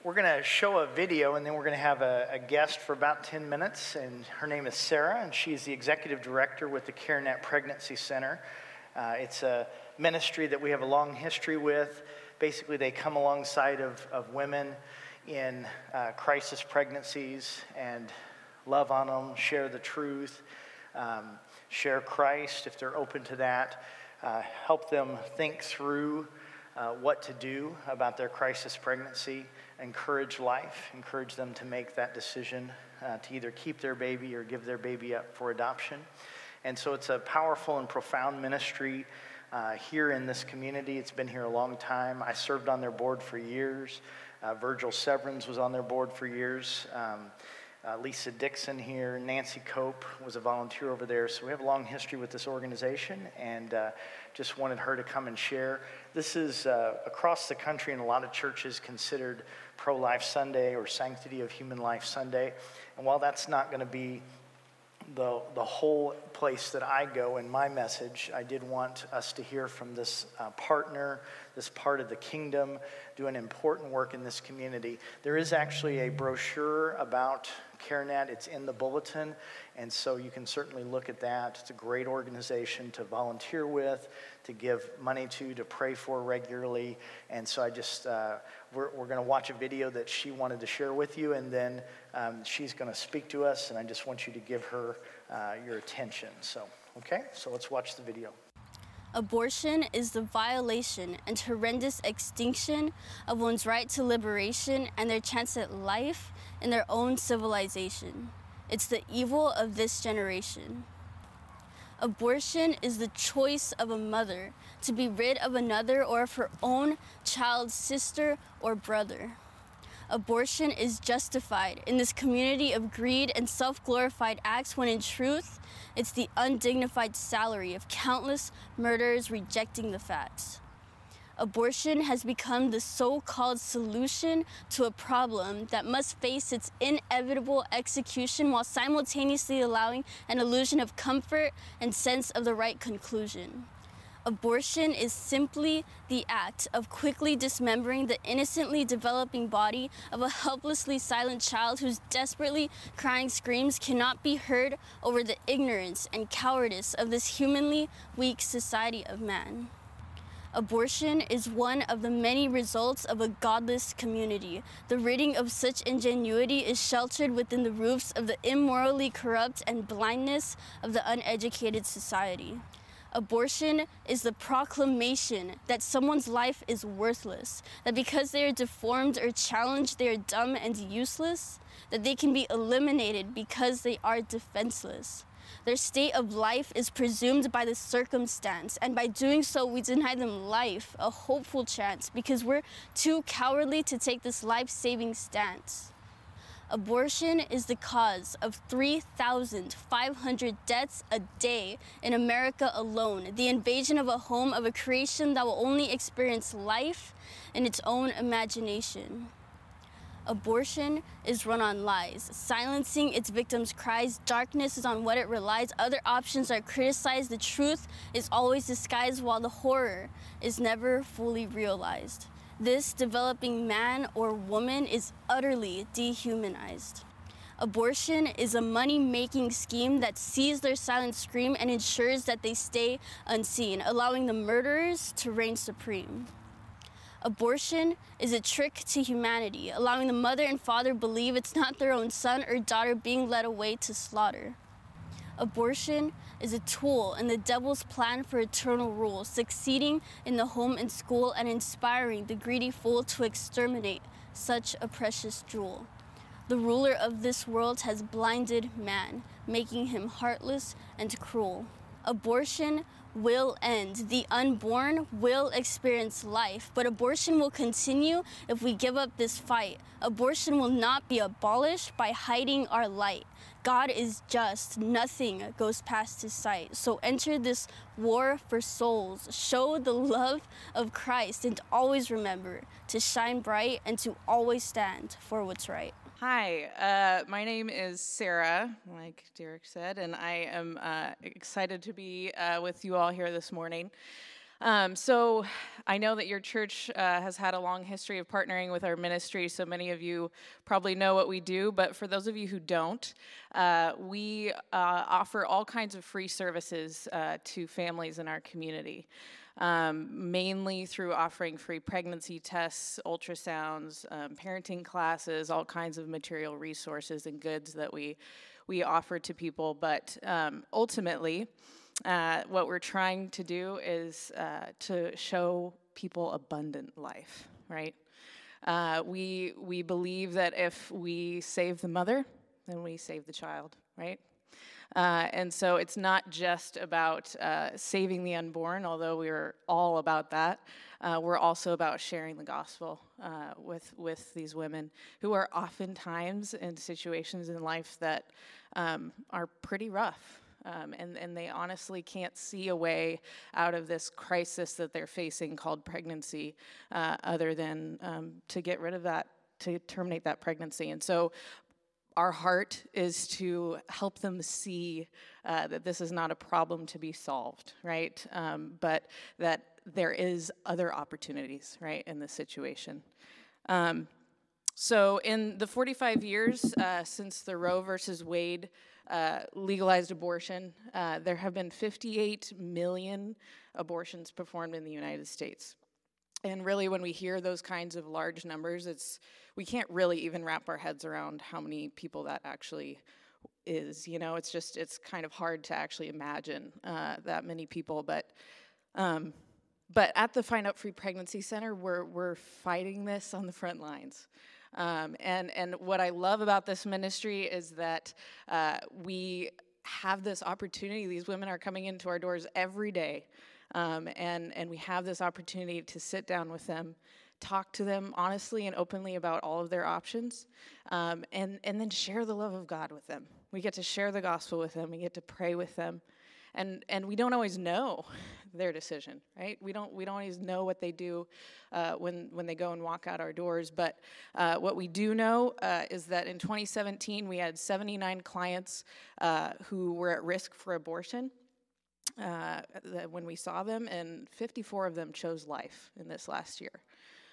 We're going to show a video, and then we're going to have a guest for about 10 minutes, and her name is Sarah, and she's the executive director with the CareNet Pregnancy Center. It's a ministry that we have a long history with. Basically, they come alongside of women in crisis pregnancies and love on them, share the truth, share Christ if they're open to that, help them think through what to do about their crisis pregnancy, encourage life, encourage them to make that decision to either keep their baby or give their baby up for adoption. And so it's a powerful and profound ministry here in this community. It's been here a long time. I served on their board for years. Virgil Severns was on their board for years. Lisa Dixon here, Nancy Cope was a volunteer over there. So we have a long history with this organization, and just wanted her to come and share. This is across the country in a lot of churches considered Pro-Life Sunday or Sanctity of Human Life Sunday. And while that's not going to be the whole place that I go in my message, I did want us to hear from this partner, this part of the kingdom, doing important work in this community. There is actually a brochure about CareNet. It's in the bulletin, and so you can certainly look at that. It's a great organization to volunteer with, to give money to pray for regularly. And so I just, we're going to watch a video that she wanted to share with you, and then she's going to speak to us, and I just want you to give her your attention. So, okay, so let's watch the video. Abortion is the violation and horrendous extinction of one's right to liberation and their chance at life in their own civilization. It's the evil of this generation. Abortion is the choice of a mother to be rid of another or of her own child's sister or brother. Abortion is justified in this community of greed and self-glorified acts when in truth, it's the undignified salary of countless murderers rejecting the facts. Abortion has become the so-called solution to a problem that must face its inevitable execution while simultaneously allowing an illusion of comfort and sense of the right conclusion. Abortion is simply the act of quickly dismembering the innocently developing body of a helplessly silent child whose desperately crying screams cannot be heard over the ignorance and cowardice of this humanly weak society of man. Abortion is one of the many results of a godless community. The ridding of such ingenuity is sheltered within the roofs of the immorally corrupt and blindness of the uneducated society. Abortion is the proclamation that someone's life is worthless, that because they are deformed or challenged, they are dumb and useless, that they can be eliminated because they are defenseless. Their state of life is presumed by the circumstance, and by doing so, we deny them life, a hopeful chance, because we're too cowardly to take this life-saving stance. Abortion is the cause of 3,500 deaths a day in America alone, the invasion of a home of a creation that will only experience life in its own imagination. Abortion is run on lies, silencing its victims' cries. Darkness is on what it relies. Other options are criticized. The truth is always disguised, while the horror is never fully realized. This developing man or woman is utterly dehumanized. Abortion is a money-making scheme that sees their silent scream and ensures that they stay unseen, allowing the murderers to reign supreme. Abortion is a trick to humanity, allowing the mother and father believe it's not their own son or daughter being led away to slaughter. Abortion is a tool in the devil's plan for eternal rule, succeeding in the home and school and inspiring the greedy fool to exterminate such a precious jewel. The ruler of this world has blinded man, making him heartless and cruel. Abortion will end. The unborn will experience life, but abortion will continue if we give up this fight. Abortion will not be abolished by hiding our light. God is just. Nothing goes past his sight. So enter this war for souls. Show the love of Christ, and always remember to shine bright and to always stand for what's right. Hi, my name is Sarah, like Derek said, and I am excited to be with you all here this morning. So I know that your church has had a long history of partnering with our ministry, so many of you probably know what we do, but for those of you who don't, we offer all kinds of free services to families in our community, mainly through offering free pregnancy tests, ultrasounds, parenting classes, all kinds of material resources and goods that we offer to people, but ultimately, what we're trying to do is to show people abundant life, right? We believe that if we save the mother, then we save the child, right? And so it's not just about saving the unborn, although we're all about that. We're also about sharing the gospel with these women who are oftentimes in situations in life that are pretty rough. And they honestly can't see a way out of this crisis that they're facing called pregnancy other than to get rid of that, to terminate that pregnancy. And so our heart is to help them see that this is not a problem to be solved, right? But that there is other opportunities, right, in this situation. So in the 45 years since the Roe versus Wade legalized abortion, there have been 58 million abortions performed in the United States. And really, when we hear those kinds of large numbers, we can't really even wrap our heads around how many people that actually is. You know, it's kind of hard to actually imagine that many people. But at the Find Out Free Pregnancy Center, we're fighting this on the front lines. And what I love about this ministry is that we have this opportunity. These women are coming into our doors every day, and we have this opportunity to sit down with them, talk to them honestly and openly about all of their options, and then share the love of God with them. We get to share the gospel with them. We get to pray with them. And we don't always know their decision, right? We don't always know what they do when they go and walk out our doors. But what we do know is that in 2017 we had 79 clients who were at risk for abortion when we saw them, and 54 of them chose life in this last year.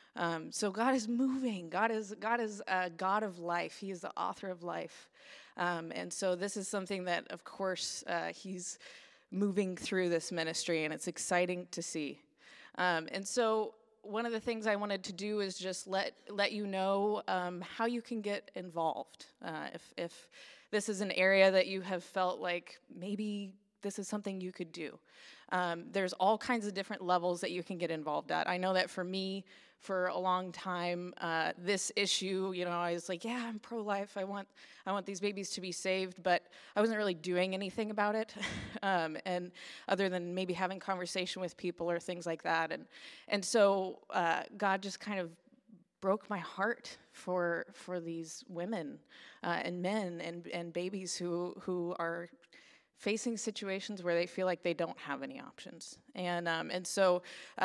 So God is moving. God is a God of life. He is the author of life. And so this is something that, of course, He's moving through this ministry, and it's exciting to see. And so one of the things I wanted to do is just let you know how you can get involved. If this is an area that you have felt like maybe this is something you could do. There's all kinds of different levels that you can get involved at. I know that for me, for a long time, this issue, I was like, yeah, I'm pro-life. I want these babies to be saved, but I wasn't really doing anything about it, and other than maybe having conversation with people or things like that. And so God just kind of broke my heart for these women and men and babies who are facing situations where they feel like they don't have any options. And so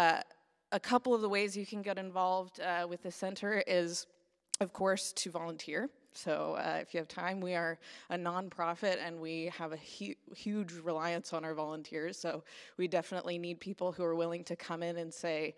a couple of the ways you can get involved with the center is, of course, to volunteer. So if you have time, we are a nonprofit, and we have a huge reliance on our volunteers. So we definitely need people who are willing to come in and say,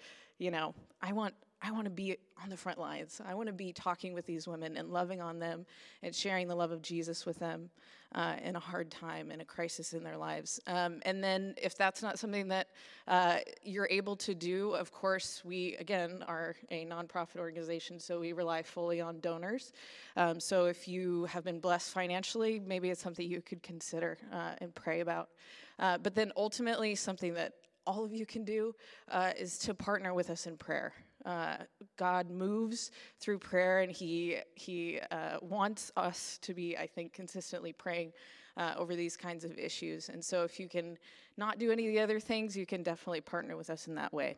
I want to be on the front lines. I want to be talking with these women and loving on them and sharing the love of Jesus with them in a hard time, in a crisis in their lives. And then if that's not something that you're able to do, of course, we, again, are a nonprofit organization, so we rely fully on donors. So if you have been blessed financially, maybe it's something you could consider and pray about. But then ultimately, something that all of you can do is to partner with us in prayer. God moves through prayer, and He wants us to be, I think, consistently praying over these kinds of issues. And so if you can not do any of the other things, you can definitely partner with us in that way.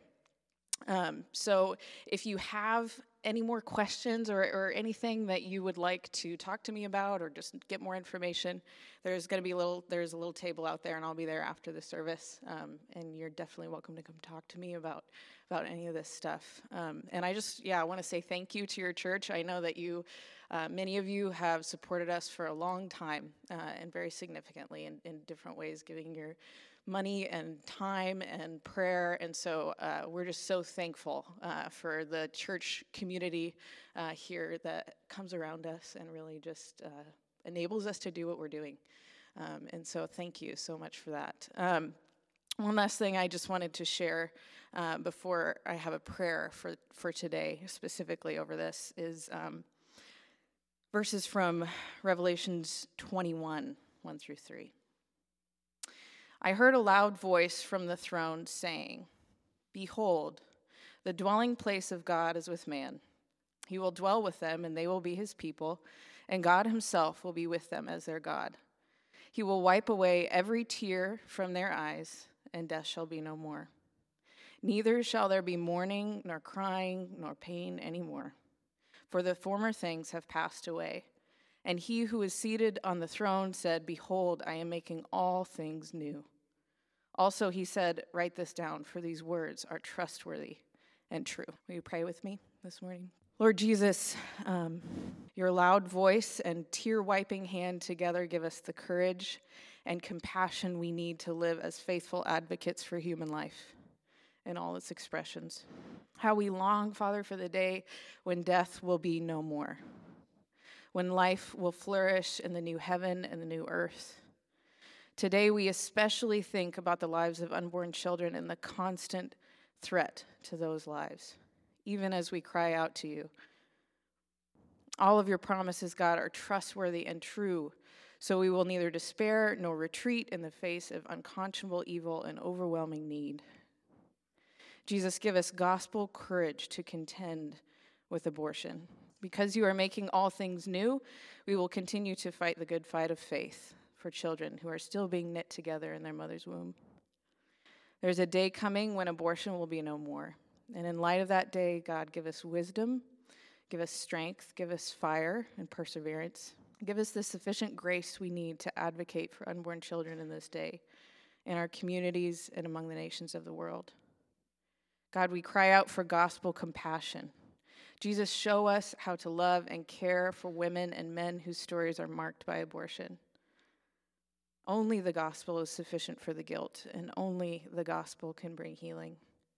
So if you have any more questions or anything that you would like to talk to me about or just get more information, there's a little table out there, and I'll be there after the service. And you're definitely welcome to come talk to me about any of this stuff. And I want to say thank you to your church. I know that many of you have supported us for a long time and very significantly in different ways, giving your money and time and prayer. And so we're just so thankful for the church community here that comes around us and really just enables us to do what we're doing. And so thank you so much for that. One last thing I just wanted to share before I have a prayer for today, specifically over this, is verses from Revelations 21, 1 through 3. I heard a loud voice from the throne saying, "Behold, the dwelling place of God is with man. He will dwell with them, and they will be his people, and God himself will be with them as their God. He will wipe away every tear from their eyes, and death shall be no more. Neither shall there be mourning, nor crying, nor pain anymore, for the former things have passed away." And he who is seated on the throne said, "Behold, I am making all things new." Also he said, "Write this down, for these words are trustworthy and true." Will you pray with me this morning? Lord Jesus, your loud voice and tear-wiping hand together give us the courage and compassion we need to live as faithful advocates for human life in all its expressions. How we long, Father, for the day when death will be no more, when life will flourish in the new heaven and the new earth. Today, we especially think about the lives of unborn children and the constant threat to those lives, even as we cry out to you. All of your promises, God, are trustworthy and true, so we will neither despair nor retreat in the face of unconscionable evil and overwhelming need. Jesus, give us gospel courage to contend with abortion. Because you are making all things new, we will continue to fight the good fight of faith for children who are still being knit together in their mother's womb. There's a day coming when abortion will be no more. And in light of that day, God, give us wisdom, give us strength, give us fire and perseverance. Give us the sufficient grace we need to advocate for unborn children in this day, in our communities and among the nations of the world. God, we cry out for gospel compassion. Jesus, show us how to love and care for women and men whose stories are marked by abortion. Only the gospel is sufficient for the guilt, and only the gospel can bring healing.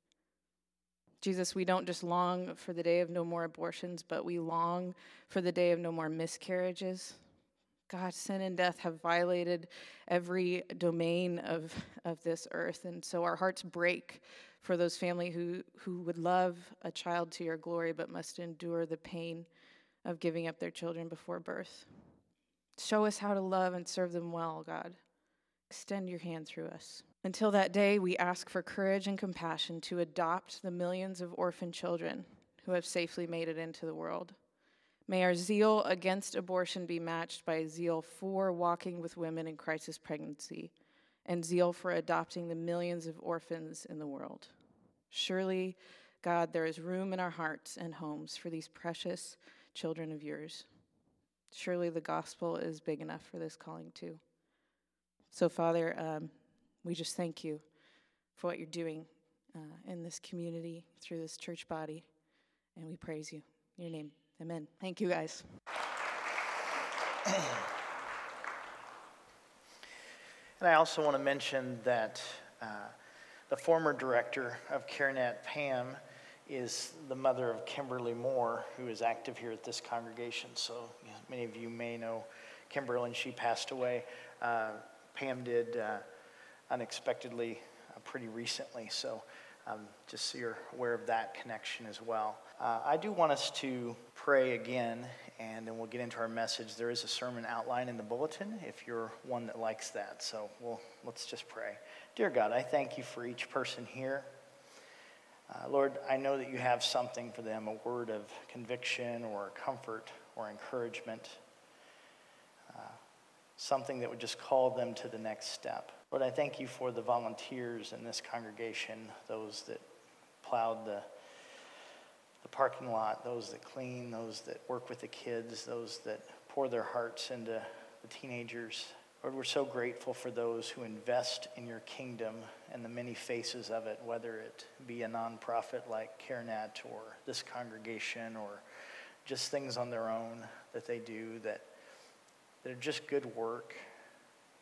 Jesus, we don't just long for the day of no more abortions, but we long for the day of no more miscarriages. God, sin and death have violated every domain of this earth, and so our hearts break for those families who would love a child to your glory but must endure the pain of giving up their children before birth. Show us how to love and serve them well, God. Extend your hand through us. Until that day, we ask for courage and compassion to adopt the millions of orphan children who have safely made it into the world. May our zeal against abortion be matched by zeal for walking with women in crisis pregnancy and zeal for adopting the millions of orphans in the world. Surely, God, there is room in our hearts and homes for these precious children of yours. Surely the gospel is big enough for this calling too. So, Father, we just thank you for what you're doing in this community through this church body, and we praise you. In your name, amen. Thank you, guys. And I also want to mention that the former director of CareNet, Pam, is the mother of Kimberly Moore, who is active here at this congregation. So many of you may know Kimberly, and she passed away. Pam did unexpectedly pretty recently, so just so you're aware of that connection as well. I do want us to pray again, and then we'll get into our message. There is a sermon outline in the bulletin if you're one that likes that. So let's just pray. Dear God, I thank you for each person here. Lord, I know that you have something for them, a word of conviction or comfort or encouragement, something that would just call them to the next step. Lord, I thank you for the volunteers in this congregation, those that plowed the parking lot, those that clean, those that work with the kids, those that pour their hearts into the teenagers. Lord, we're so grateful for those who invest in your kingdom and the many faces of it, whether it be a nonprofit like CareNet or this congregation or just things on their own that they do that are just good work.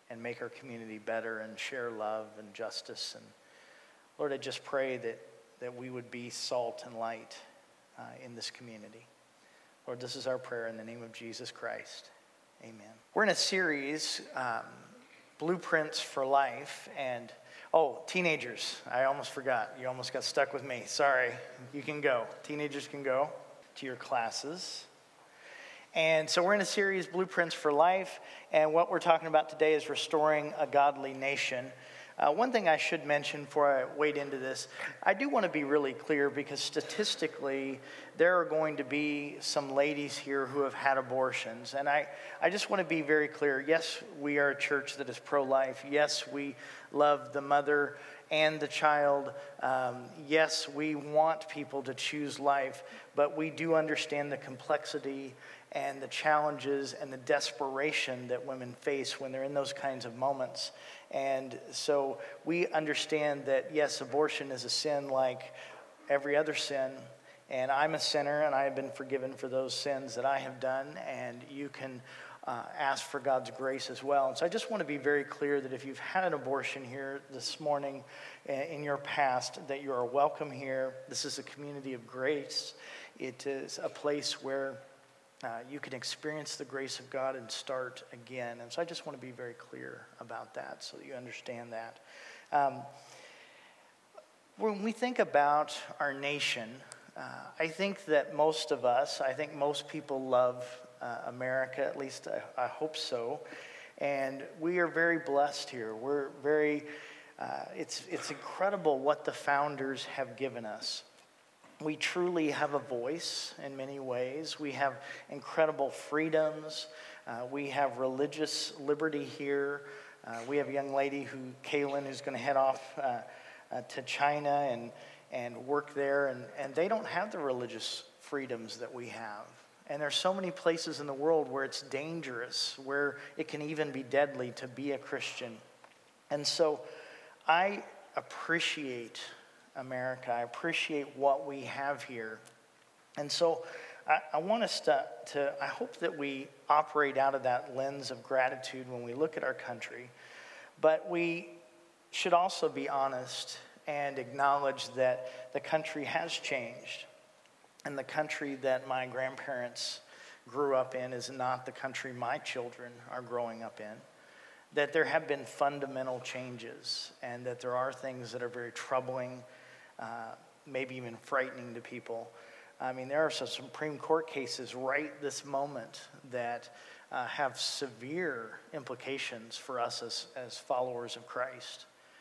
and make our community better and share love and justice. And Lord, I just pray that we would be salt and light in this community. Lord, this is our prayer in the name of Jesus Christ. Amen. We're in a series, Blueprints for Life, and teenagers, I almost forgot. You almost got stuck with me. Sorry. You can go. Teenagers can go to your classes. And so we're in a series, Blueprints for Life, and what we're talking about today is restoring a godly nation. One thing I should mention before I wade into this, I do want to be really clear because statistically, there are going to be some ladies here who have had abortions. And I just want to be very clear. Yes, we are a church that is pro-life. Yes, we love the mother and the child. Yes, we want people to choose life, but we do understand the complexity and the challenges and the desperation that women face when they're in those kinds of moments. And so we understand that, yes, abortion is a sin like every other sin. And I'm a sinner, and I have been forgiven for those sins that I have done. And you can ask for God's grace as well. And so I just want to be very clear that if you've had an abortion here this morning in your past, that you are welcome here. This is a community of grace. It is a place where you can experience the grace of God and start again. And so I just want to be very clear about that so that you understand that. When we think about our nation, I think that most people love America, at least I hope so. And we are very blessed here. We're very, it's incredible what the founders have given us. We truly have a voice in many ways. We have incredible freedoms. We have religious liberty here. We have a young lady, Kaylin, who's going to head off to China and work there. And they don't have the religious freedoms that we have. And there's so many places in the world where it's dangerous, where it can even be deadly to be a Christian. And so I appreciate America. I appreciate what we have here. And so I want us to I hope that we operate out of that lens of gratitude when we look at our country. But we should also be honest and acknowledge that the country has changed. And the country that my grandparents grew up in is not the country my children are growing up in. That there have been fundamental changes, and that there are things that are very troubling, maybe even frightening to people. I mean, there are some Supreme Court cases right this moment that have severe implications for us as followers of Christ.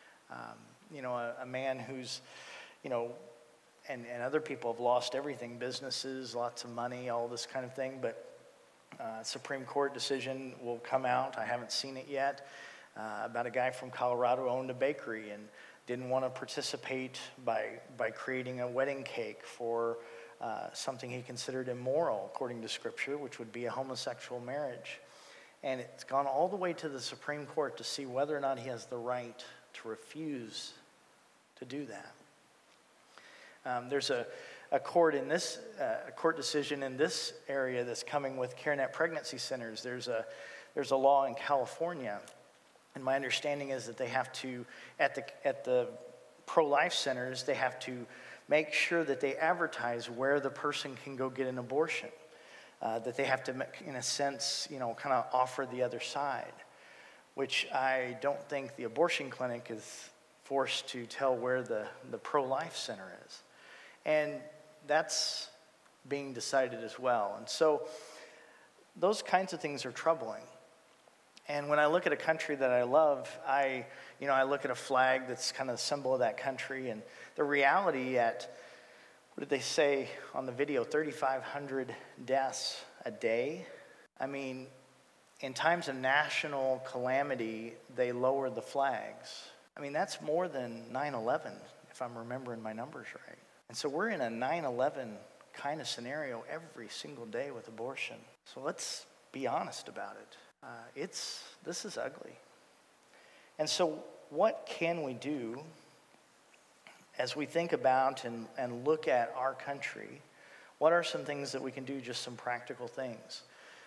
A man who's, and other people have lost everything, businesses, lots of money, all this kind of thing, but Supreme Court decision will come out, I haven't seen it yet, about a guy from Colorado who owned a bakery and didn't want to participate by creating a wedding cake for something he considered immoral, according to Scripture, which would be a homosexual marriage. And it's gone all the way to the Supreme Court to see whether or not he has the right to refuse to do that. There's a court decision in this area that's coming with CareNet pregnancy centers. There's a law in California, and my understanding is that they have to, at the pro-life centers, they have to make sure that they advertise where the person can go get an abortion. That they have to, in a sense, kind of offer the other side, which I don't think the abortion clinic is forced to tell where the pro-life center is. And that's being decided as well. And so those kinds of things are troubling. And when I look at a country that I love, I look at a flag that's kind of a symbol of that country. And the reality what did they say on the video? 3,500 deaths a day. I mean, in times of national calamity, they lowered the flags. I mean, that's more than 9/11, if I'm remembering my numbers right. And so we're in a 9/11 kind of scenario every single day with abortion. So let's be honest about it. This is ugly. And so what can we do as we think about and look at our country? What are some things that we can do, just some practical things?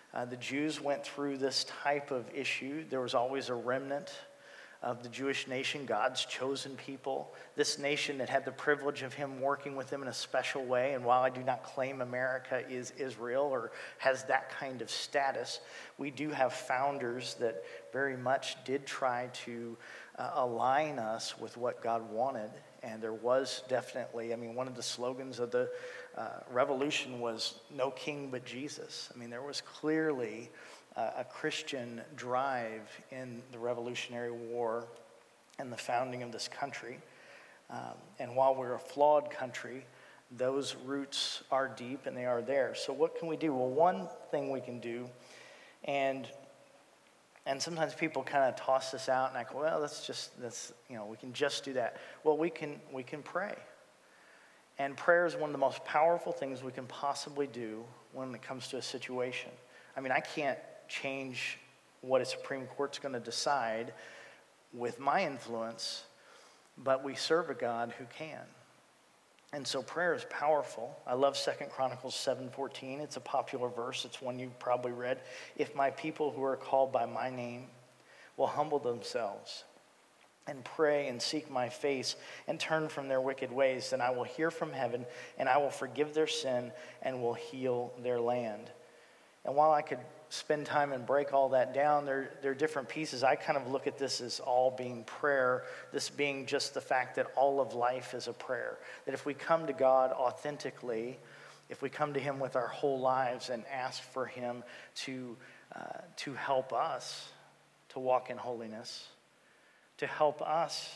The Jews went through this type of issue. There was always a remnant of the Jewish nation, God's chosen people. This nation that had the privilege of him working with them in a special way. And while I do not claim America is Israel or has that kind of status, we do have founders that very much did try to align us with what God wanted. And there was definitely, one of the slogans of the revolution was "No king but Jesus." There was clearly a Christian drive in the Revolutionary War and the founding of this country. And while we're a flawed country, those roots are deep and they are there. So what can we do? Well, one thing we can do, and sometimes people kind of toss this out and I go, well, we can just do that. Well, we can pray. And prayer is one of the most powerful things we can possibly do when it comes to a situation. I can't change what a Supreme Court's going to decide with my influence, but we serve a God who can. And so prayer is powerful. I love 2 Chronicles 7:14. It's a popular verse. It's one you've probably read. If my people who are called by my name will humble themselves and pray and seek my face and turn from their wicked ways, then I will hear from heaven and I will forgive their sin and will heal their land. And while I could spend time and break all that down, there are different pieces. I kind of look at this as all being prayer, this being just the fact that all of life is a prayer. That if we come to God authentically, if we come to him with our whole lives and ask for him to help us to walk in holiness, to help us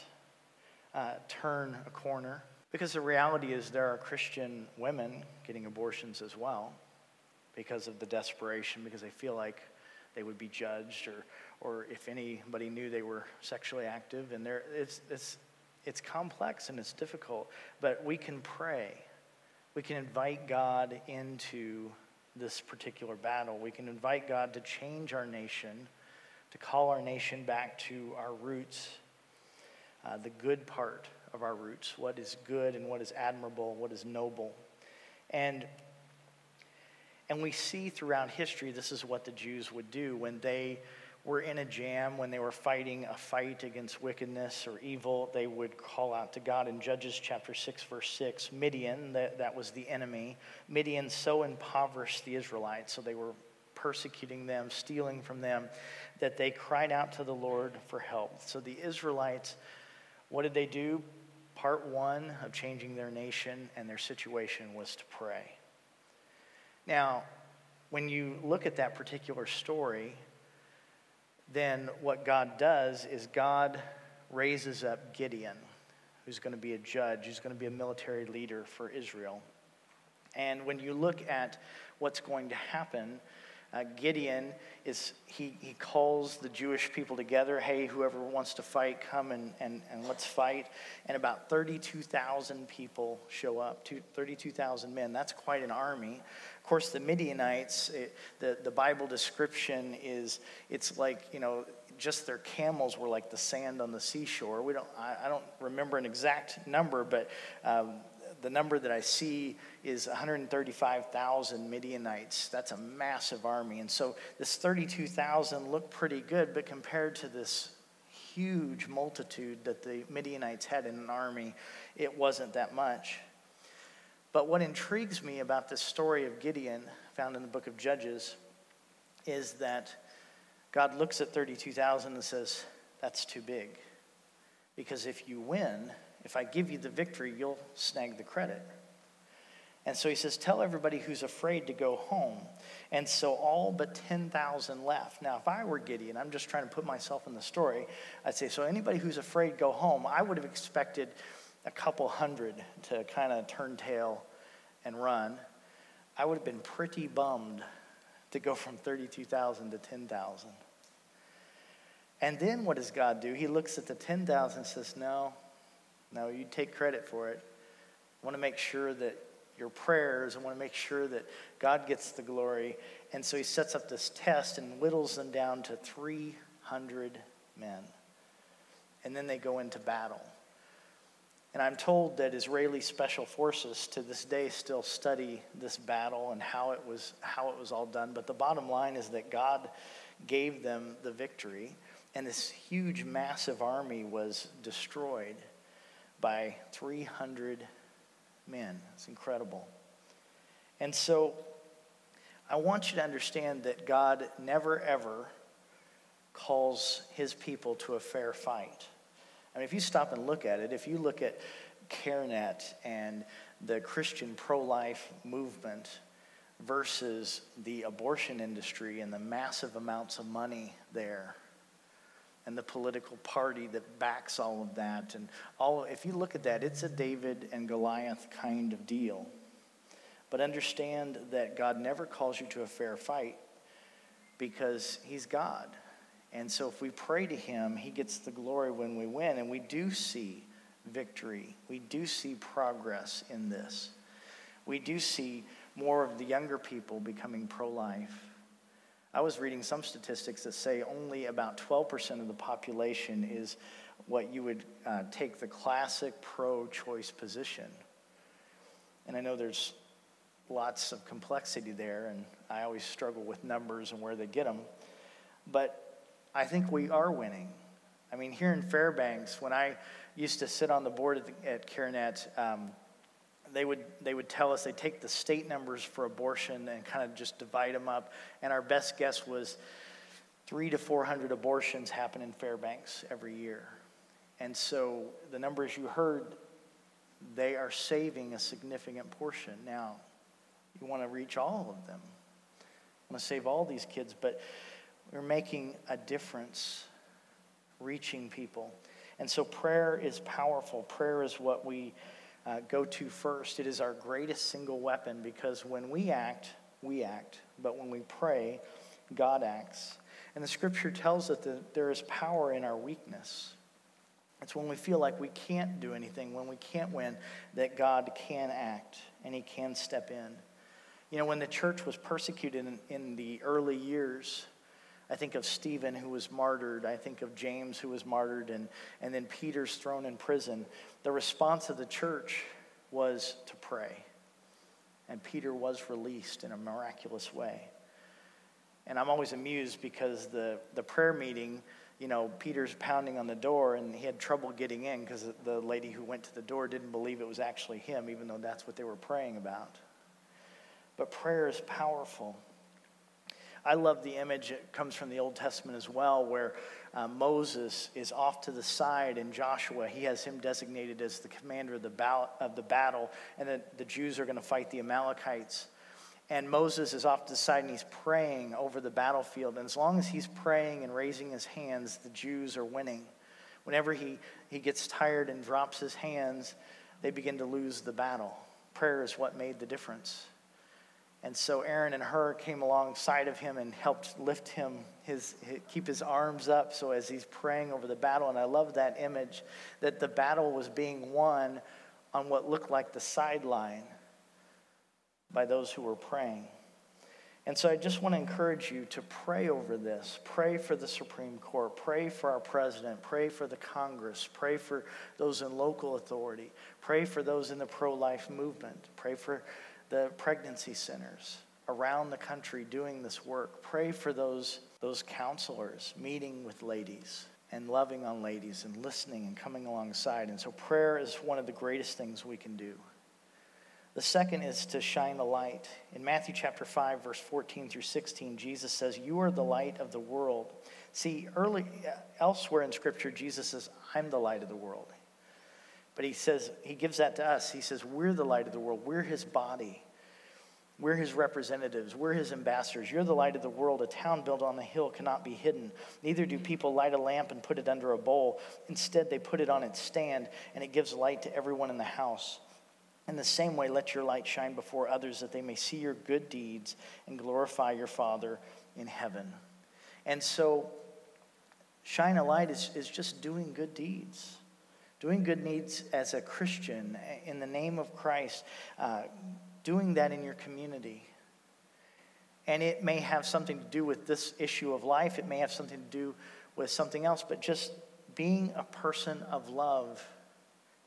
turn a corner. Because the reality is there are Christian women getting abortions as well, because of the desperation, because they feel like they would be judged, or if anybody knew they were sexually active. And it's complex and it's difficult, but we can pray. We can invite God into this particular battle. We can invite God to change our nation, to call our nation back to our roots, the good part of our roots, what is good and what is admirable, what is noble. And we see throughout history, this is what the Jews would do when they were in a jam, when they were fighting a fight against wickedness or evil. They would call out to God. In Judges chapter 6, verse 6, Midian, that was the enemy. Midian so impoverished the Israelites, so they were persecuting them, stealing from them, that they cried out to the Lord for help. So the Israelites, what did they do? Part one of changing their nation and their situation was to pray. Now, when you look at that particular story, then what God does is God raises up Gideon, who's going to be a judge, who's going to be a military leader for Israel. And when you look at what's going to happen, Gideon he calls the Jewish people together. Hey, whoever wants to fight, come and let's fight. And about 32,000 people show up, 32,000 men. That's quite an army. Of course, the Midianites, the Bible description is, it's like, just their camels were like the sand on the seashore. I don't remember an exact number, but the number that I see is 135,000 Midianites. That's a massive army. And so this 32,000 looked pretty good, but compared to this huge multitude that the Midianites had in an army, it wasn't that much. But what intrigues me about this story of Gideon, found in the book of Judges, is that God looks at 32,000 and says, that's too big. Because if you win, if I give you the victory, you'll snag the credit. And so he says, tell everybody who's afraid to go home. And so all but 10,000 left. Now, if I were Gideon, I'm just trying to put myself in the story, I'd say, so anybody who's afraid, go home. I would have expected a couple hundred to kind of turn tail and run. I would have been pretty bummed to go from 32,000 to 10,000. And then what does God do? He looks at the 10,000 and says, no, you take credit for it. I want to make sure that your prayers, I want to make sure that God gets the glory. And so he sets up this test and whittles them down to 300 men. And then they go into battle. And I'm told that Israeli special forces to this day still study this battle and how it was all done. But the bottom line is that God gave them the victory, and this huge, massive army was destroyed by 300 men. It's incredible. And so I want you to understand that God never, ever calls his people to a fair fight. I mean, if you stop and look at it, if you look at CareNet and the Christian pro-life movement versus the abortion industry and the massive amounts of money there and the political party that backs all of that, and if you look at that, it's a David and Goliath kind of deal. But understand that God never calls you to a fair fight because he's God. And so if we pray to him, he gets the glory when we win. And we do see victory. We do see progress in this. We do see more of the younger people becoming pro-life. I was reading some statistics that say only about 12% of the population is what you would take the classic pro-choice position. And I know there's lots of complexity there, and I always struggle with numbers and where they get them. But I think we are winning. I mean, here in Fairbanks, when I used to sit on the board at CareNet, they would tell us they'd take the state numbers for abortion and kind of just divide them up. And our best guess was 300 to 400 abortions happen in Fairbanks every year. And so the numbers you heard, they are saving a significant portion. Now, you want to reach all of them. You want to save all these kids, but we're making a difference reaching people. And so prayer is powerful. Prayer is what we go to first. It is our greatest single weapon because when we act, but when we pray, God acts. And the scripture tells us that there is power in our weakness. It's when we feel like we can't do anything, when we can't win, that God can act and he can step in. You know, when the church was persecuted in the early years, I think of Stephen, who was martyred. I think of James, who was martyred, and then Peter's thrown in prison. The response of the church was to pray. And Peter was released in a miraculous way. And I'm always amused because the prayer meeting, you know, Peter's pounding on the door, and he had trouble getting in because the lady who went to the door didn't believe it was actually him, even though that's what they were praying about. But prayer is powerful. I love the image, it comes from the Old Testament as well, where Moses is off to the side and Joshua, he has him designated as the commander of the battle, and the Jews are going to fight the Amalekites. And Moses is off to the side and he's praying over the battlefield. And as long as he's praying and raising his hands, the Jews are winning. Whenever he gets tired and drops his hands, they begin to lose the battle. Prayer is what made the difference. And so Aaron and Hur came alongside of him and helped lift him, keep his arms up so as he's praying over the battle. And I love that image that the battle was being won on what looked like the sideline by those who were praying. And so I just want to encourage you to pray over this. Pray for the Supreme Court. Pray for our president. Pray for the Congress. Pray for those in local authority. Pray for those in the pro-life movement. Pray for the pregnancy centers around the country doing this work. Pray for those counselors meeting with ladies and loving on ladies and listening and coming alongside. And so prayer is one of the greatest things we can do. The second is to shine the light. In Matthew chapter 5, verse 14 through 16, Jesus says, "You are the light of the world." See, elsewhere in Scripture, Jesus says, "I'm the light of the world." But he gives that to us. He says, we're the light of the world. We're his body. We're his representatives. We're his ambassadors. You're the light of the world. A town built on a hill cannot be hidden. Neither do people light a lamp and put it under a bowl. Instead, they put it on its stand, and it gives light to everyone in the house. In the same way, let your light shine before others, that they may see your good deeds and glorify your Father in heaven. And so, shine a light is just doing good deeds. Doing good deeds as a Christian in the name of Christ, doing that in your community. And it may have something to do with this issue of life. It may have something to do with something else, but just being a person of love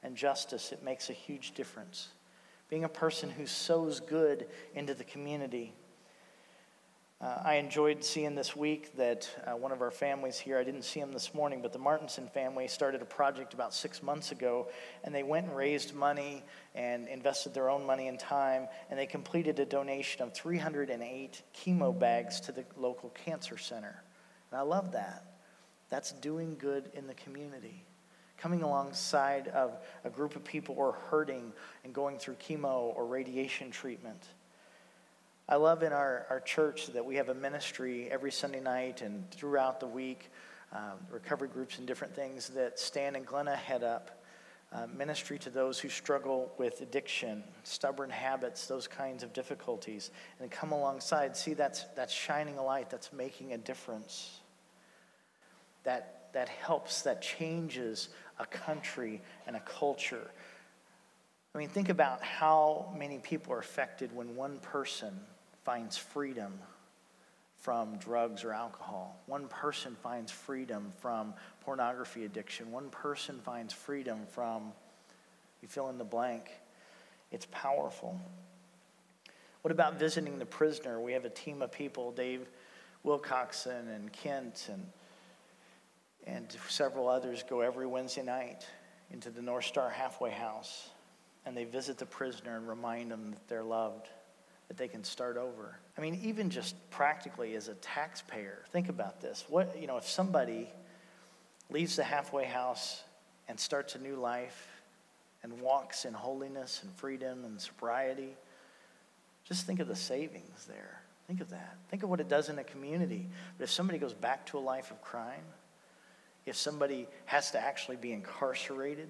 and justice, it makes a huge difference. Being a person who sows good into the community. I enjoyed seeing this week that one of our families here, I didn't see him this morning, but the Martinson family started a project about 6 months ago, and they went and raised money and invested their own money and time, and they completed a donation of 308 chemo bags to the local cancer center. And I love that. That's doing good in the community. Coming alongside of a group of people who are hurting and going through chemo or radiation treatment. I love in our church that we have a ministry every Sunday night and throughout the week, recovery groups and different things that Stan and Glenna head up. Ministry to those who struggle with addiction, stubborn habits, those kinds of difficulties. And come alongside, see that's shining a light, that's making a difference. That helps, that changes a country and a culture. I mean, think about how many people are affected when one person finds freedom from drugs or alcohol. One person finds freedom from pornography addiction. One person finds freedom from, you fill in the blank. It's powerful. What about visiting the prisoner? We have a team of people, Dave Wilcoxon and Kent and several others go every Wednesday night into the North Star Halfway House, and they visit the prisoner and remind them that they're loved, that they can start over. I mean, even just practically as a taxpayer, think about this. If somebody leaves the halfway house and starts a new life and walks in holiness and freedom and sobriety, just think of the savings there. Think of that. Think of what it does in a community. But if somebody goes back to a life of crime, if somebody has to actually be incarcerated,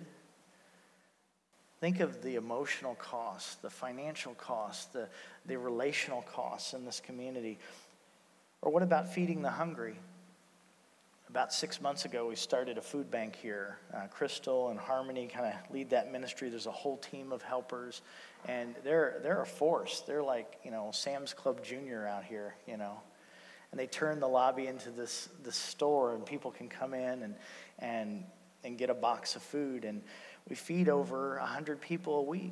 think of the emotional costs, the financial costs, the relational costs in this community. Or what about feeding the hungry? About 6 months ago, we started a food bank here. Crystal and Harmony kind of lead that ministry. There's a whole team of helpers, and they're a force. They're like, Sam's Club Junior out here, And they turn the lobby into this store, and people can come in and get a box of food. And we feed over 100 people a week.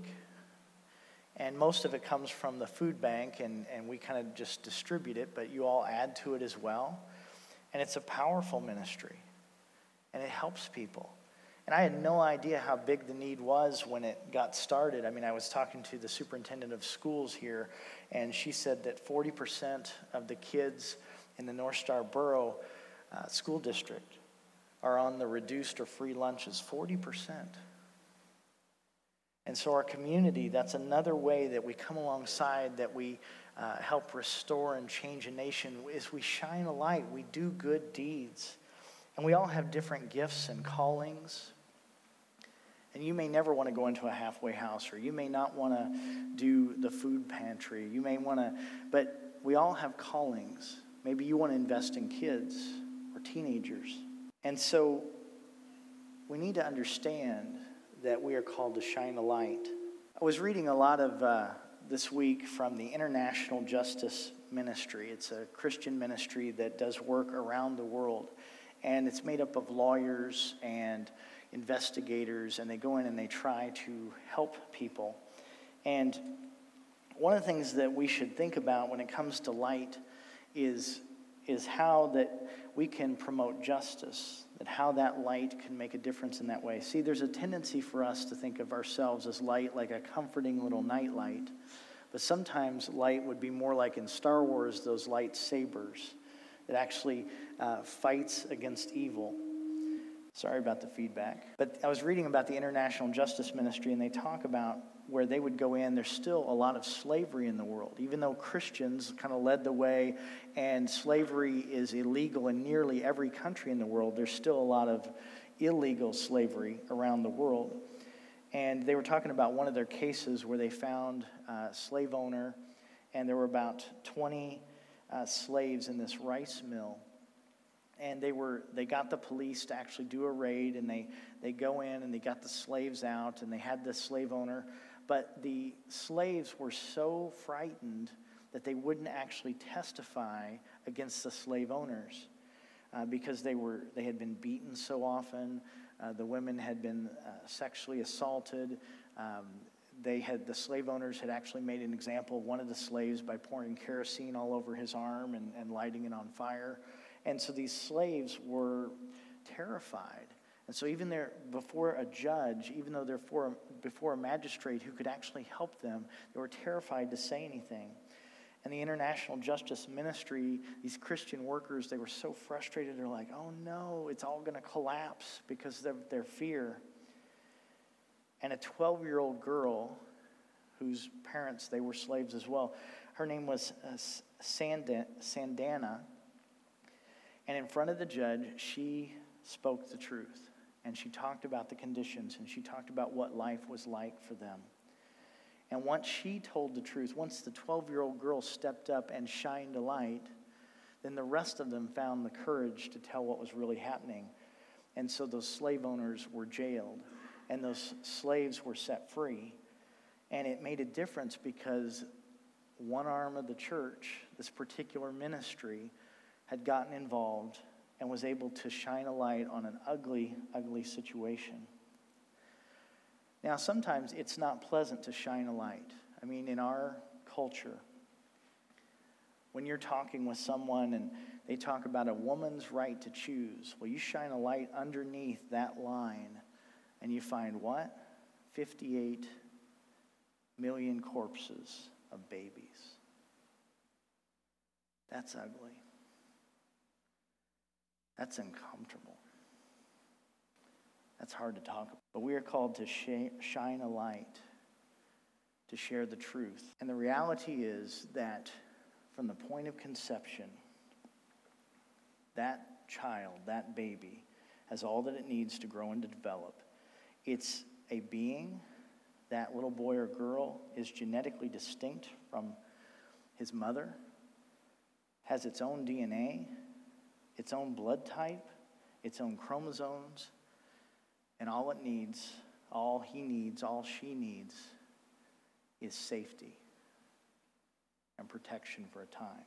And most of it comes from the food bank, and we kind of just distribute it, but you all add to it as well. And it's a powerful ministry, and it helps people. And I had no idea how big the need was when it got started. I mean, I was talking to the superintendent of schools here, and she said that 40% of the kids in the North Star Borough School District are on the reduced or free lunches, 40%. And so our community, that's another way that we come alongside, that we help restore and change a nation, is we shine a light, we do good deeds. And we all have different gifts and callings. And you may never want to go into a halfway house, or you may not want to do the food pantry. You may want to, but we all have callings. Maybe you want to invest in kids or teenagers. And so we need to understand that we are called to shine a light. I was reading a lot of this week from the International Justice Ministry. It's a Christian ministry that does work around the world. And it's made up of lawyers and investigators, and they go in and they try to help people. And one of the things that we should think about when it comes to light is how that we can promote justice, that how that light can make a difference in that way. See, there's a tendency for us to think of ourselves as light, like a comforting little nightlight. But sometimes light would be more like in Star Wars, those lightsabers that actually fights against evil. Sorry about the feedback. But I was reading about the International Justice Ministry, and they talk about where they would go in. There's still a lot of slavery in the world, even though Christians kind of led the way and slavery is illegal in nearly every country in the world. There's still a lot of illegal slavery around the world. And they were talking about one of their cases where they found a slave owner, and there were about 20 slaves in this rice mill. And they got the police to actually do a raid, and they go in and they got the slaves out, and they had the slave owner. But the slaves were so frightened that they wouldn't actually testify against the slave owners because they had been beaten so often. The women had been sexually assaulted. The slave owners had actually made an example of one of the slaves by pouring kerosene all over his arm and lighting it on fire. And so these slaves were terrified. And so even there, before a judge, even though they're before a magistrate who could actually help them, they were terrified to say anything. And the International Justice Ministry, these Christian workers, they were so frustrated. They're like, oh no, it's all going to collapse because of their fear. And a 12-year-old girl, whose parents, they were slaves as well, her name was Sandana. And in front of the judge, she spoke the truth. And she talked about the conditions, and she talked about what life was like for them. And once she told the truth, once the 12-year-old girl stepped up and shined a light, then the rest of them found the courage to tell what was really happening. And so those slave owners were jailed, and those slaves were set free. And it made a difference because one arm of the church, this particular ministry, had gotten involved and was able to shine a light on an ugly, ugly situation. Now, sometimes it's not pleasant to shine a light. I mean, in our culture, when you're talking with someone and they talk about a woman's right to choose, well, you shine a light underneath that line and you find what? 58 million corpses of babies. That's ugly. That's uncomfortable. That's hard to talk about. But we are called to shine a light, to share the truth. And the reality is that from the point of conception, that child, that baby, has all that it needs to grow and to develop. It's a being. That little boy or girl is genetically distinct from his mother, has its own DNA, its own blood type, its own chromosomes, and all he needs, all she needs is safety and protection for a time.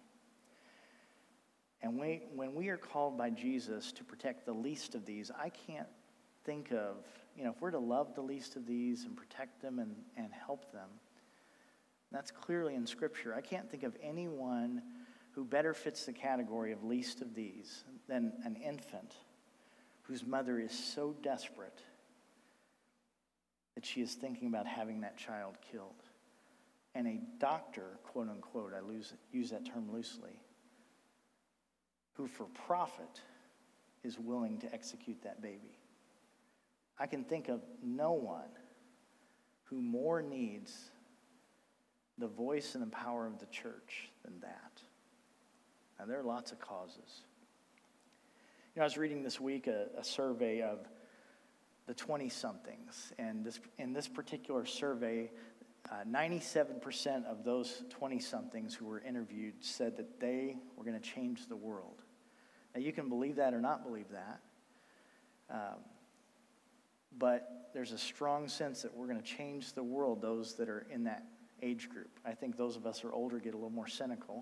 And when we are called by Jesus to protect the least of these, I can't think of, if we're to love the least of these and protect them and help them, that's clearly in Scripture. I can't think of anyone who better fits the category of least of these than an infant whose mother is so desperate that she is thinking about having that child killed. And a doctor, quote unquote, I use that term loosely, who for profit is willing to execute that baby. I can think of no one who more needs the voice and the power of the church than that. Now, there are lots of causes. I was reading this week a survey of the 20-somethings, and in this particular survey, 97% of those 20-somethings who were interviewed said that they were going to change the world. Now, you can believe that or not believe that, but there's a strong sense that we're going to change the world, those that are in that age group. I think those of us who are older get a little more cynical.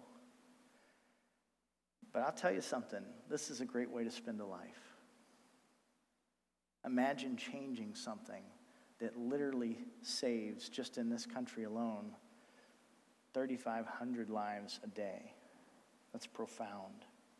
But I'll tell you something, this is a great way to spend a life. Imagine changing something that literally saves, just in this country alone, 3,500 lives a day. That's profound.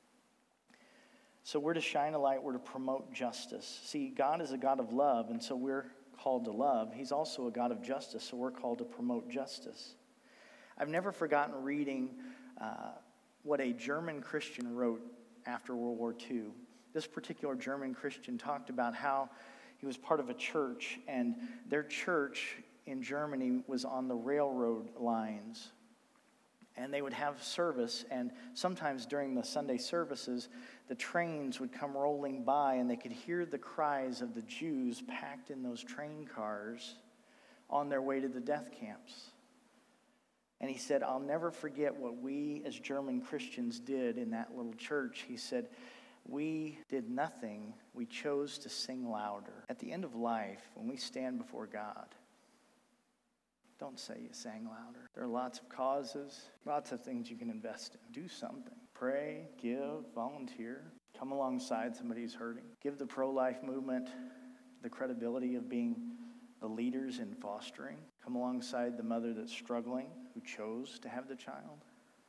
So we're to shine a light, we're to promote justice. See, God is a God of love, and so we're called to love. He's also a God of justice, so we're called to promote justice. I've never forgotten reading what a German Christian wrote after World War II. This particular German Christian talked about how he was part of a church, and their church in Germany was on the railroad lines. And they would have service, and sometimes during the Sunday services, the trains would come rolling by, and they could hear the cries of the Jews packed in those train cars on their way to the death camps. And he said, I'll never forget what we as German Christians did in that little church. He said, we did nothing. We chose to sing louder. At the end of life, when we stand before God, don't say you sang louder. There are lots of causes, lots of things you can invest in. Do something. Pray, give, volunteer. Come alongside somebody who's hurting. Give the pro-life movement the credibility of being the leaders in fostering, come alongside the mother that's struggling, who chose to have the child.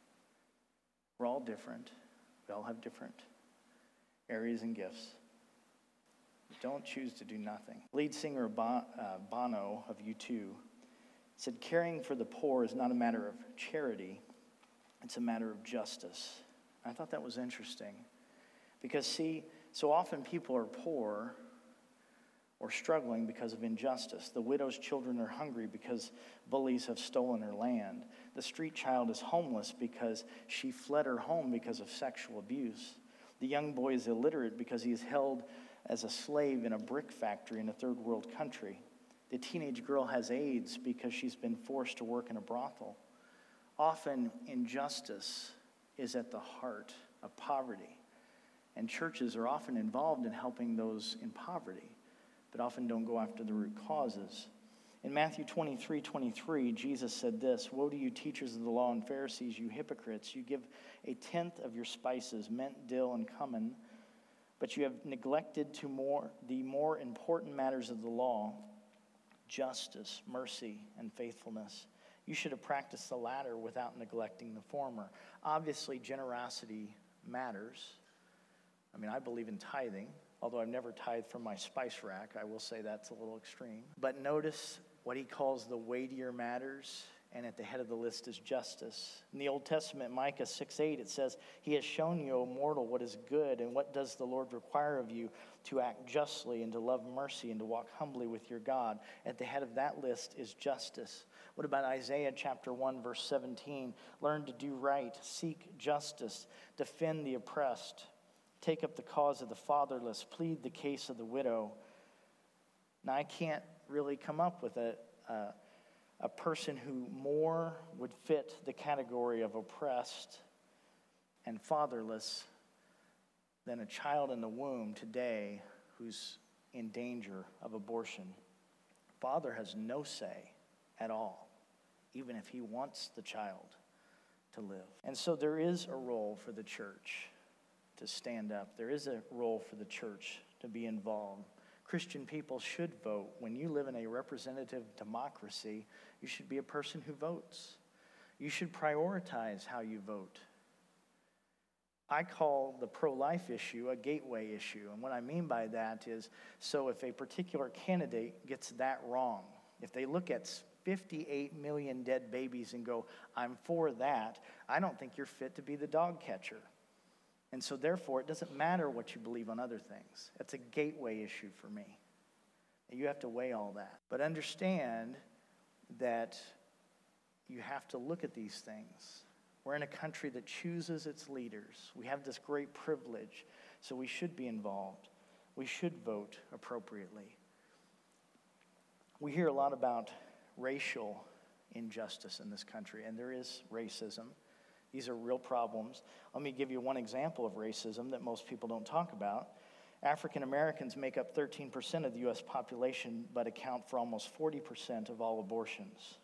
We're all different. We all have different areas and gifts. Don't choose to do nothing. Lead singer Bono of U2 said, caring for the poor is not a matter of charity, it's a matter of justice. I thought that was interesting because, see, so often people are poor or struggling because of injustice. The widow's children are hungry because bullies have stolen her land. The street child is homeless because she fled her home because of sexual abuse. The young boy is illiterate because he is held as a slave in a brick factory in a third world country. The teenage girl has AIDS because she's been forced to work in a brothel. Often, injustice is at the heart of poverty. And churches are often involved in helping those in poverty, but often don't go after the root causes. In Matthew 23:23, Jesus said this, "Woe to you, teachers of the law and Pharisees, you hypocrites! You give a tenth of your spices, mint, dill, and cumin, but you have neglected the more important matters of the law, justice, mercy, and faithfulness. You should have practiced the latter without neglecting the former." Obviously, generosity matters. I mean, I believe in tithing, although I've never tithed from my spice rack. I will say that's a little extreme. But notice what he calls the weightier matters, and at the head of the list is justice. In the Old Testament, Micah 6:8, it says, "He has shown you, O mortal, what is good, and what does the Lord require of you? To act justly and to love mercy and to walk humbly with your God." At the head of that list is justice. What about Isaiah chapter 1, verse 17? "Learn to do right, seek justice, defend the oppressed, take up the cause of the fatherless, plead the case of the widow." Now, I can't really come up with a person who more would fit the category of oppressed and fatherless than a child in the womb today who's in danger of abortion. Father has no say at all, even if he wants the child to live. And so there is a role for the church to stand up. There is a role for the church to be involved. Christian people should vote. When you live in a representative democracy, you should be a person who votes. You should prioritize how you vote. I call the pro-life issue a gateway issue. And what I mean by that is, so if a particular candidate gets that wrong, if they look at 58 million dead babies and go, "I'm for that," I don't think you're fit to be the dog catcher. And so therefore, it doesn't matter what you believe on other things. It's a gateway issue for me. And you have to weigh all that. But understand that you have to look at these things. We're in a country that chooses its leaders. We have this great privilege, so we should be involved. We should vote appropriately. We hear a lot about racial injustice in this country, and there is racism. These are real problems. Let me give you one example of racism that most people don't talk about. African Americans make up 13% of the U.S. population, but account for almost 40% of all abortions.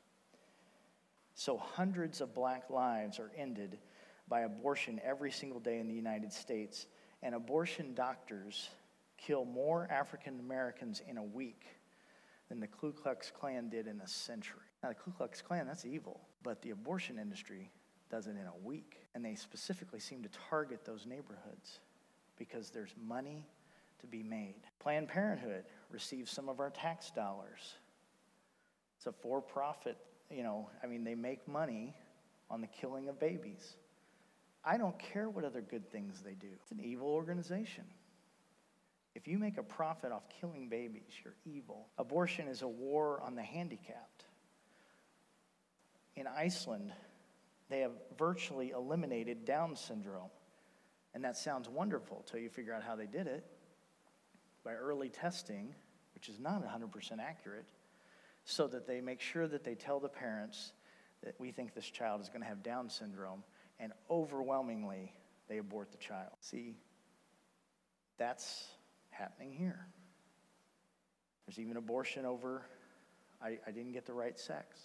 So hundreds of black lives are ended by abortion every single day in the United States. And abortion doctors kill more African Americans in a week than the Ku Klux Klan did in a century. Now, the Ku Klux Klan, that's evil, but the abortion industry does it in a week. And they specifically seem to target those neighborhoods because there's money to be made. Planned Parenthood receives some of our tax dollars. It's a for-profit, they make money on the killing of babies. I don't care what other good things they do. It's an evil organization. If you make a profit off killing babies, you're evil. Abortion is a war on the handicapped. In Iceland, they have virtually eliminated Down syndrome. And that sounds wonderful until you figure out how they did it. By early testing, which is not 100% accurate, so that they make sure that they tell the parents that we think this child is going to have Down syndrome, and overwhelmingly, they abort the child. See, that's happening here. There's even abortion over, I didn't get the right sex.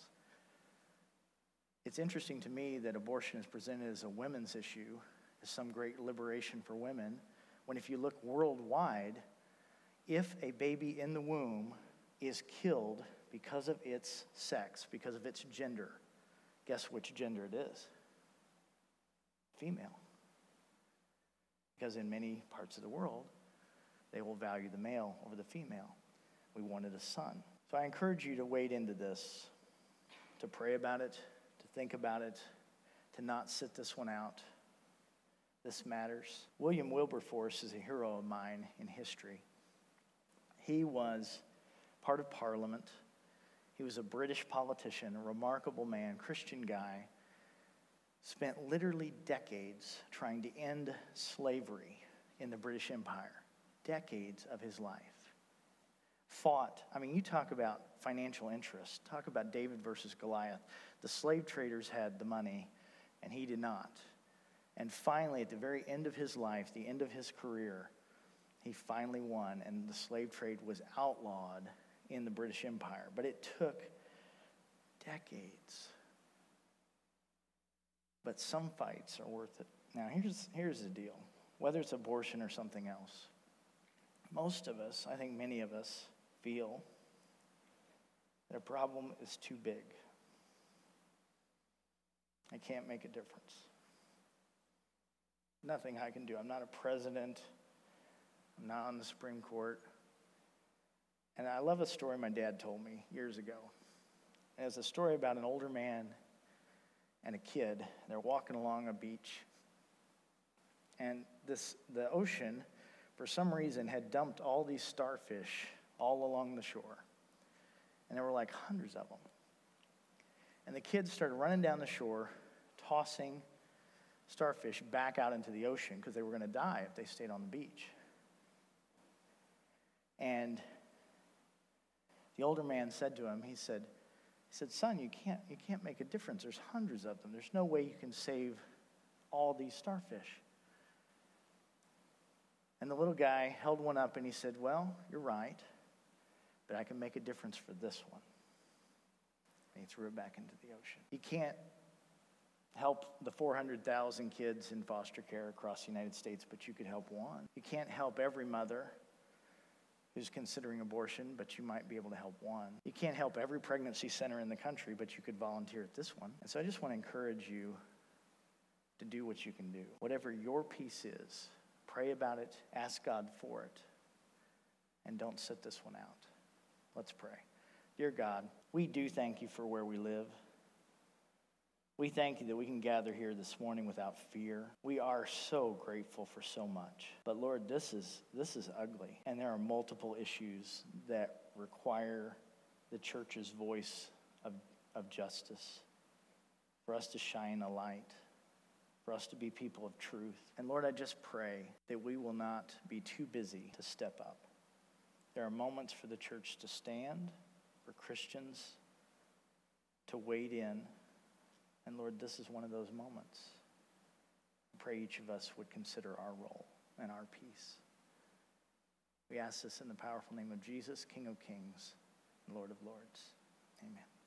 It's interesting to me that abortion is presented as a women's issue, as some great liberation for women, when if you look worldwide, if a baby in the womb is killed because of its sex, because of its gender, guess which gender it is? Female. Because in many parts of the world, they will value the male over the female. We wanted a son. So I encourage you to wade into this, to pray about it, to think about it, to not sit this one out. This matters. William Wilberforce is a hero of mine in history. He was part of Parliament. He was a British politician, a remarkable man, Christian guy, spent literally decades trying to end slavery in the British Empire. Decades of his life. Fought. I mean, you talk about financial interest. Talk about David versus Goliath. The slave traders had the money, and he did not. And finally, at the very end of his life, the end of his career, he finally won, and the slave trade was outlawed in the British Empire. But it took decades. But some fights are worth it. Now, here's the deal. Whether it's abortion or something else, most of us, I think many of us, feel that a problem is too big. I can't make a difference. Nothing I can do. I'm not a president. I'm not on the Supreme Court. And I love a story my dad told me years ago. And it's a story about an older man and a kid. They're walking along a beach. And the ocean, for some reason, had dumped all these starfish all along the shore. And there were like hundreds of them. And the kids started running down the shore, tossing starfish back out into the ocean because they were going to die if they stayed on the beach. And the older man said to him, he said, son, you can't make a difference. There's hundreds of them. There's no way you can save all these starfish. And the little guy held one up and he said, well, you're right, but I can make a difference for this one. And he threw it back into the ocean. You can't help the 400,000 kids in foster care across the United States, but you could help one. You can't help every mother who's considering abortion, but you might be able to help one. You can't help every pregnancy center in the country, but you could volunteer at this one. And so I just want to encourage you to do what you can do. Whatever your piece is, pray about it, ask God for it, and don't sit this one out. Let's pray. Dear God, we do thank you for where we live. We thank you that we can gather here this morning without fear. We are so grateful for so much. But Lord, this is ugly. And there are multiple issues that require the church's voice of justice, for us to shine a light, for us to be people of truth. And Lord, I just pray that we will not be too busy to step up. There are moments for the church to stand, for Christians to wade in. And Lord, this is one of those moments. I pray each of us would consider our role and our piece. We ask this in the powerful name of Jesus, King of Kings, and Lord of Lords. Amen.